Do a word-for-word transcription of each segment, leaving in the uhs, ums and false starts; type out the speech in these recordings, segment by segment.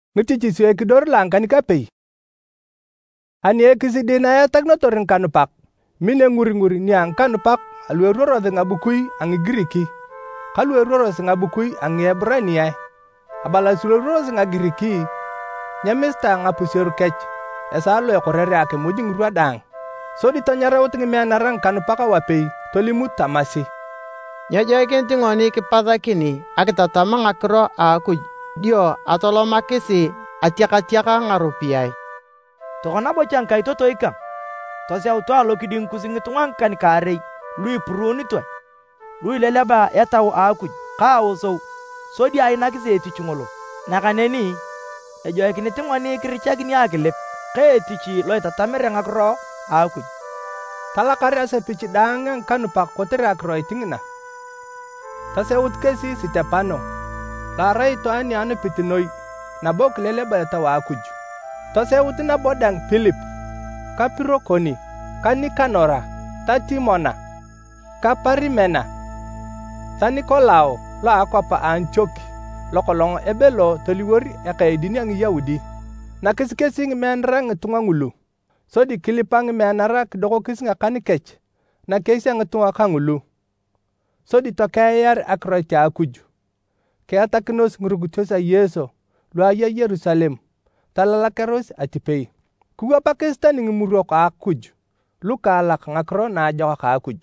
ngiti suwe kidor lang kan kapei. Anie kisidina ya taknotorin kanupak. Mine nguri-nguri niang kanupak alwe roro de ngabukui ang Giriki. Kalwe roro se ngabukui ang Ebrania. Abala sulo roro se ngagiriki. Nyamista ngapuseru kech. Esa lo yakorere ake mujing ruadang. So di tonyara utingi meanarang kanupaka wapei tolimut tamasi. Nyaja kenti ngoni kipata kini akitatama ngakro aku dio atolomakisi atiaka-tiaka ngarupiai. Tokona bocang kai toto ikang. Tosia utwa lo kiding kusingitungang kan karei. Lui puruni toy. Lui leleba etau aku kao so. So di aina kisi eti chungolo. Nakaneni ejo ekini tingwani kirichagini akilip. Ke etichi lo itatamere ngakro aku. Talakari asa pichi dangang kanupak kotere akro itingina. Tase utkesi Stefano. Larai to ani anu pitinoi. Nabok leleba etau akuj. Tose utina bodang Philip, Kapirokoni, Kanikanora, Tatimona, Kaparimena, Tanikolao, la akwapa Antioki, lokolong ebelo toliwori eka edini ang Yahudi. Na kisikesing menrang tungangulu. So di kilipang menara kidoko kisinga kanikech, na kesi ang tunga kangulu. So di tokayar akroiti akuju. Kaya takinos ngurugutosa Yeso, luaya Yerusalem. Talalakeros atipei. Kuwa Pakistan ng murok akuj. Luka lak ngakro na ajo ka akuj.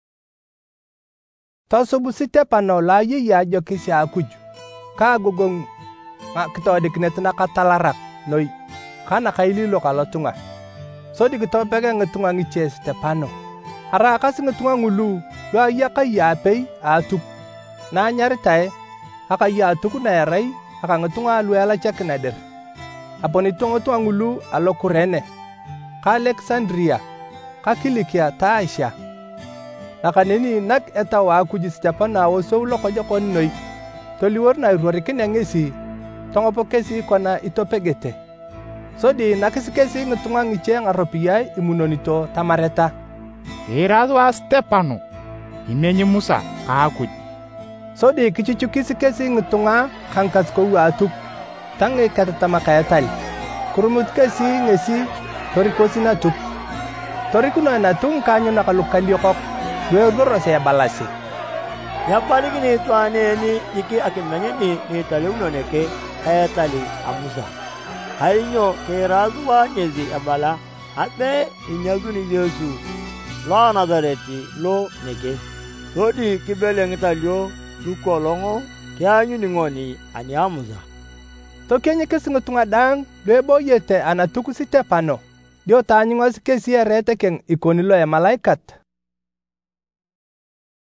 Tasubu Stefano la yi ya ajo kisi akuj. Ka gugong nga kito di kinetna katalarak noi. Kana kaili lo kalotunga. So di kito pega ngetunga ngiche Stefano. Ara kasi ngetunga ngulu. Lo ya ka ya pei atuk. Na nyari tae. Haka ya atuku na yarai. Haka ngetunga lu ala chak nader. Aponi tongo to angulu alo Kurene, ka Alexandria, ka Kilikia ta Asia. Nakaneni nak etawa akuji Stefano awo so loko joko noi. Toliwor na ruarikin ngesi, tongo pokesi kona itopegete. So di nakisikesi ngetunga ngiche ngaropiyai imunonito tamareta. Irazwa Stefano, imenye Musa ka akuji. So di kichuchukisikesi ngetunga kangkas ko atuk. Tange katatama kaya tali. Kurumut kasi ngesi torikosi na tuk. Torikuno na tung kanyo nakalukaliokok. Dwegoro saya balasi. Yapani kini tuane ni iki akimenye ni ni tali unoneke kaya tali amusa. Hainyo kerazwa nyezi abala. Atbe inyaguni Yesu. Lo Nazareti lo neke. Sodi kibele ngitalyo lukolongo kyanyu ningoni ani amusa. Tokenye kesi ngutunga dang, lwebo yete anatuku Stefano. Dio tanyi ngosi kesi ya rete keng ikonilo ya malaikat.